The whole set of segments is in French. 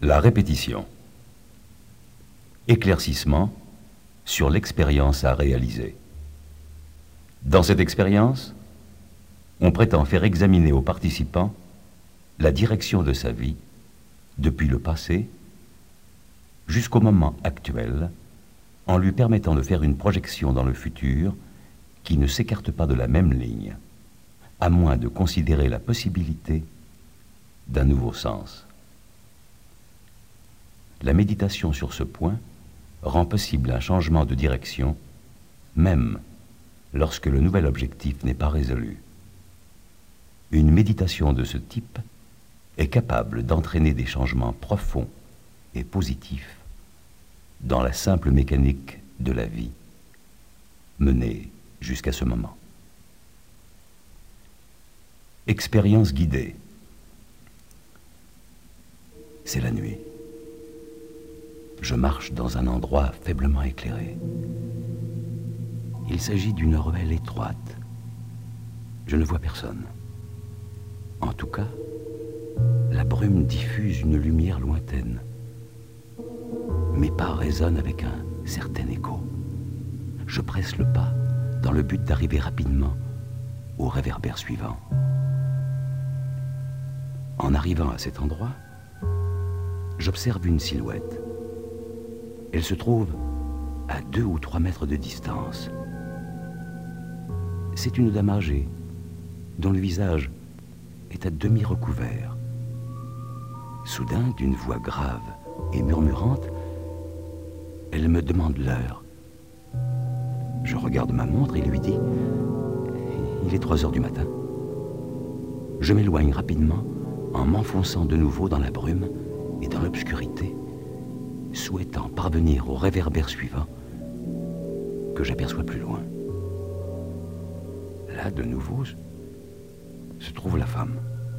La répétition. Éclaircissement sur l'expérience à réaliser. Dans cette expérience, on prétend faire examiner aux participants la direction de sa vie depuis le passé jusqu'au moment actuel, en lui permettant de faire une projection dans le futur qui ne s'écarte pas de la même ligne, à moins de considérer la possibilité d'un nouveau sens. La méditation sur ce point rend possible un changement de direction, même lorsque le nouvel objectif n'est pas résolu. Une méditation de ce type est capable d'entraîner des changements profonds et positifs dans la simple mécanique de la vie, menée jusqu'à ce moment. Expérience guidée. C'est la nuit. Je marche dans un endroit faiblement éclairé. Il s'agit d'une ruelle étroite. Je ne vois personne. En tout cas, la brume diffuse une lumière lointaine. Mes pas résonnent avec un certain écho. Je presse le pas dans le but d'arriver rapidement au réverbère suivant. En arrivant à cet endroit, j'observe une silhouette. Elle se trouve à 2 ou 3 mètres de distance. C'est une dame âgée, dont le visage est à demi recouvert. Soudain, d'une voix grave et murmurante, elle me demande l'heure. Je regarde ma montre et lui dis « Il est 3 heures du matin ». Je m'éloigne rapidement en m'enfonçant de nouveau dans la brume et dans l'obscurité, souhaitant parvenir au réverbère suivant que j'aperçois plus loin. Là, de nouveau, se trouve la femme.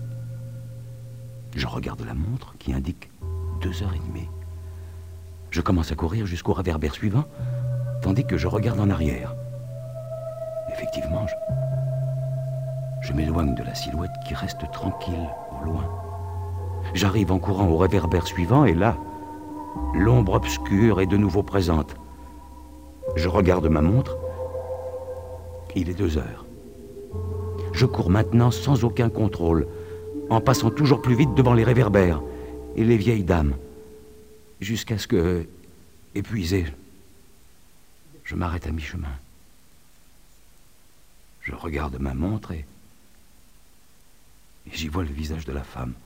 Je regarde la montre qui indique 2h30. Je commence à courir jusqu'au réverbère suivant, tandis que je regarde en arrière. Effectivement, je m'éloigne de la silhouette qui reste tranquille au loin. J'arrive en courant au réverbère suivant et là, l'ombre obscure est de nouveau présente. Je regarde ma montre. Il est 2 heures. Je cours maintenant sans aucun contrôle, en passant toujours plus vite devant les réverbères et les vieilles dames, jusqu'à ce que, épuisé, je m'arrête à mi-chemin. Je regarde ma montre et j'y vois le visage de la femme.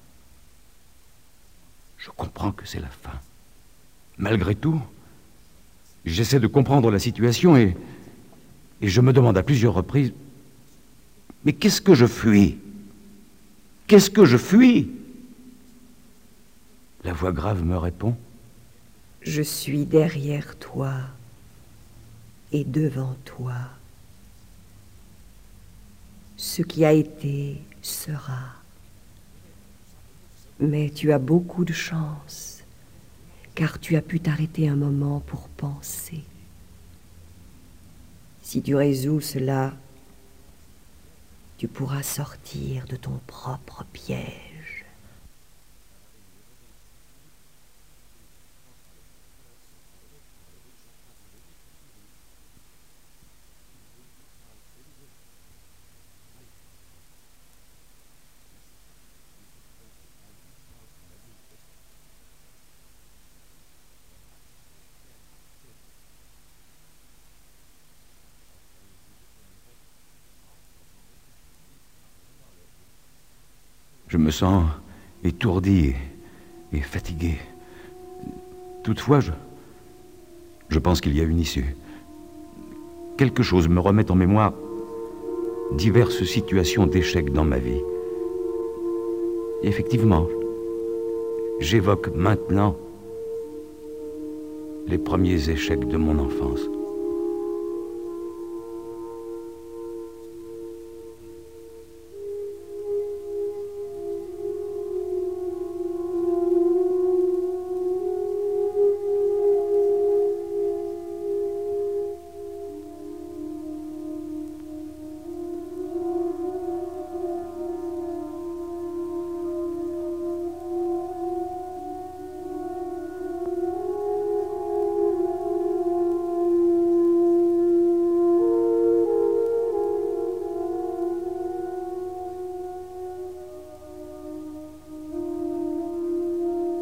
Je comprends que c'est la fin. Malgré tout, j'essaie de comprendre la situation et je me demande à plusieurs reprises, mais qu'est-ce que je fuis? Qu'est-ce que je fuis? La voix grave me répond, je suis derrière toi et devant toi. Ce qui a été sera. Mais tu as beaucoup de chance, car tu as pu t'arrêter un moment pour penser. Si tu résous cela, tu pourras sortir de ton propre piège. Je me sens étourdi et fatigué. Toutefois, je pense qu'il y a une issue. Quelque chose me remet en mémoire diverses situations d'échec dans ma vie. Et effectivement, j'évoque maintenant les premiers échecs de mon enfance.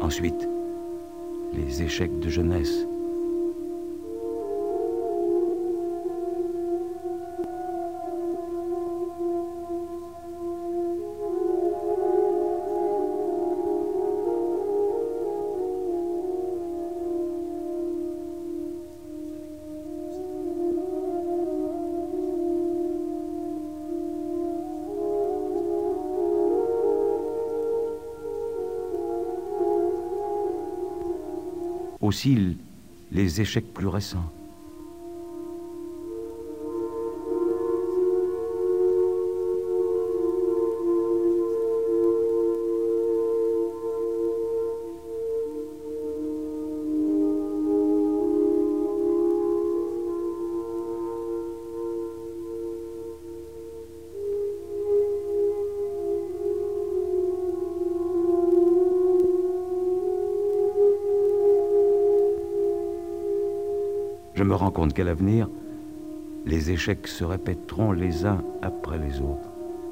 Ensuite, les échecs de jeunesse. Aussi les échecs plus récents. Je me rends compte qu'à l'avenir, les échecs se répéteront les uns après les autres.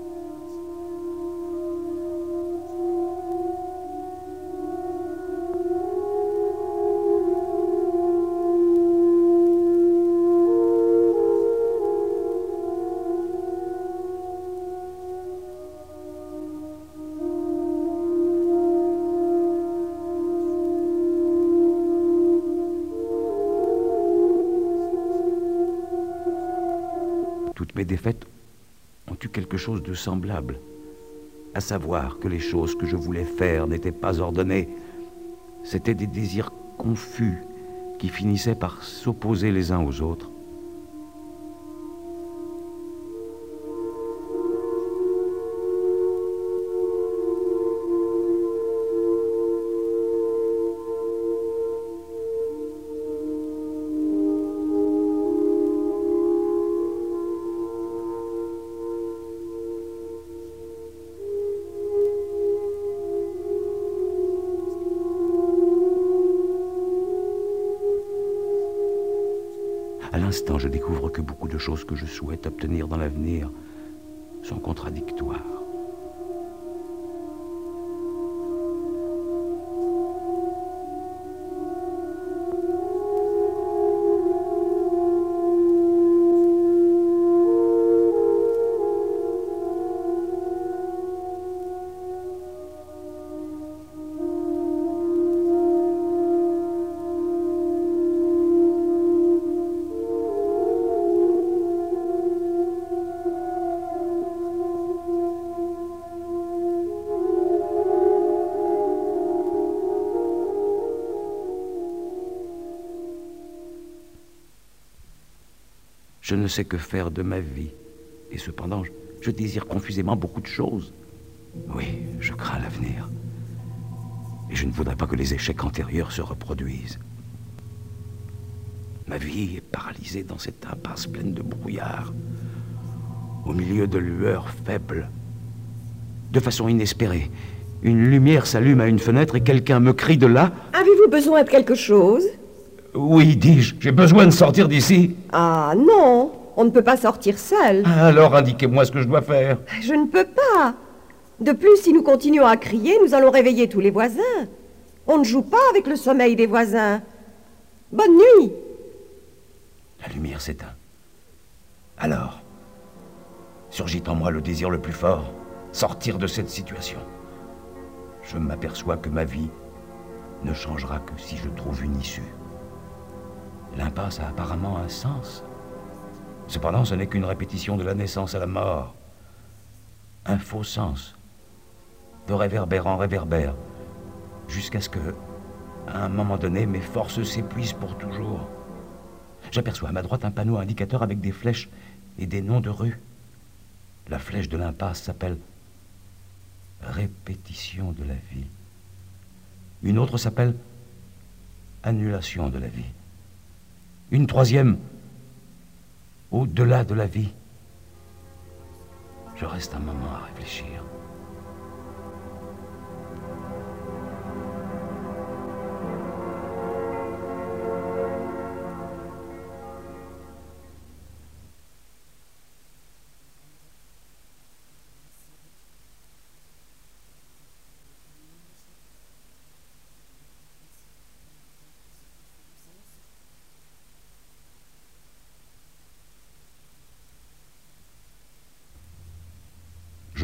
Toutes mes défaites ont eu quelque chose de semblable, à savoir que les choses que je voulais faire n'étaient pas ordonnées. C'étaient des désirs confus qui finissaient par s'opposer les uns aux autres. À l'instant, je découvre que beaucoup de choses que je souhaite obtenir dans l'avenir sont contradictoires. Je ne sais que faire de ma vie. Et cependant, je désire confusément beaucoup de choses. Oui, je crains l'avenir. Et je ne voudrais pas que les échecs antérieurs se reproduisent. Ma vie est paralysée dans cette impasse pleine de brouillard, au milieu de lueurs faibles. De façon inespérée, une lumière s'allume à une fenêtre et quelqu'un me crie de là. Avez-vous besoin de quelque chose? Oui, dis-je, j'ai besoin de sortir d'ici. Ah non, on ne peut pas sortir seul. Alors indiquez-moi ce que je dois faire. Je ne peux pas. De plus, si nous continuons à crier, nous allons réveiller tous les voisins. On ne joue pas avec le sommeil des voisins. Bonne nuit. La lumière s'éteint. Alors, surgit en moi le désir le plus fort, sortir de cette situation. Je m'aperçois que ma vie ne changera que si je trouve une issue. L'impasse a apparemment un sens. Cependant, ce n'est qu'une répétition de la naissance à la mort. Un faux sens, de réverbère en réverbère, jusqu'à ce que, à un moment donné, mes forces s'épuisent pour toujours. J'aperçois à ma droite un panneau indicateur avec des flèches et des noms de rues. La flèche de l'impasse s'appelle répétition de la vie. Une autre s'appelle annulation de la vie. Une troisième, au-delà de la vie. Je reste un moment à réfléchir.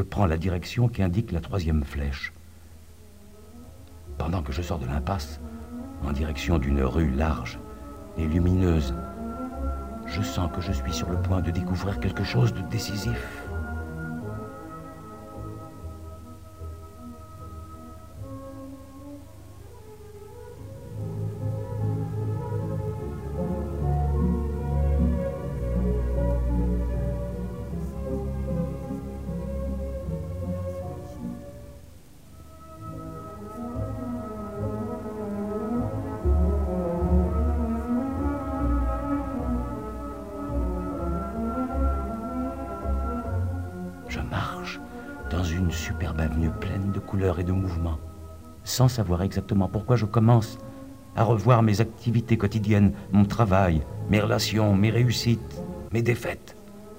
je prends la direction qui indique la 3e flèche. Pendant que je sors de l'impasse, en direction d'une rue large et lumineuse, je sens que je suis sur le point de découvrir quelque chose de décisif. Je marche dans une superbe avenue pleine de couleurs et de mouvements, sans savoir exactement pourquoi je commence à revoir mes activités quotidiennes, mon travail, mes relations, mes réussites, mes défaites.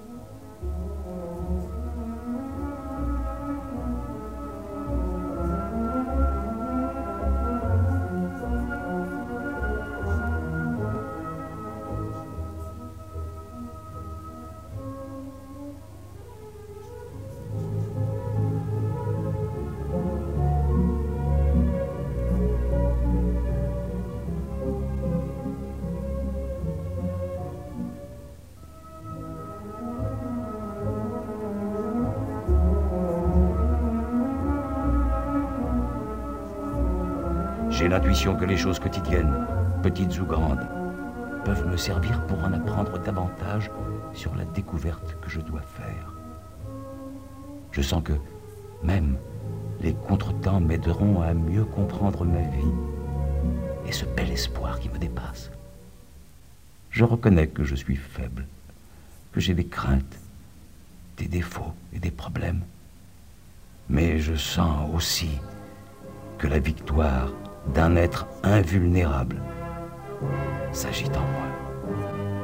J'ai l'intuition que les choses quotidiennes, petites ou grandes, peuvent me servir pour en apprendre davantage sur la découverte que je dois faire. Je sens que même les contretemps m'aideront à mieux comprendre ma vie et ce bel espoir qui me dépasse. Je reconnais que je suis faible, que j'ai des craintes, des défauts et des problèmes. Mais je sens aussi que la victoire d'un être invulnérable s'agite en moi.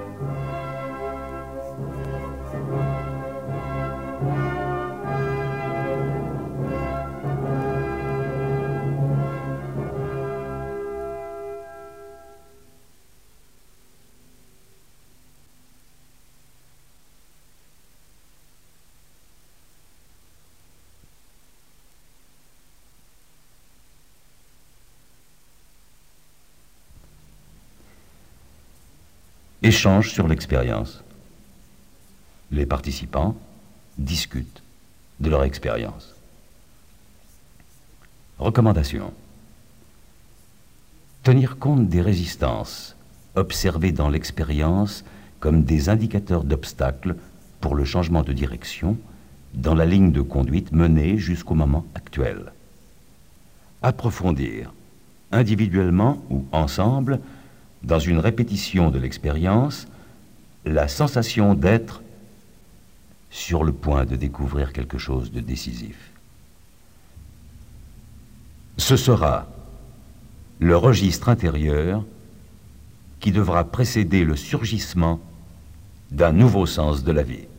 Échange sur l'expérience. Les participants discutent de leur expérience. Recommandations. Tenir compte des résistances observées dans l'expérience comme des indicateurs d'obstacles pour le changement de direction dans la ligne de conduite menée jusqu'au moment actuel. Approfondir, individuellement ou ensemble, dans une répétition de l'expérience, la sensation d'être sur le point de découvrir quelque chose de décisif. Ce sera le registre intérieur qui devra précéder le surgissement d'un nouveau sens de la vie.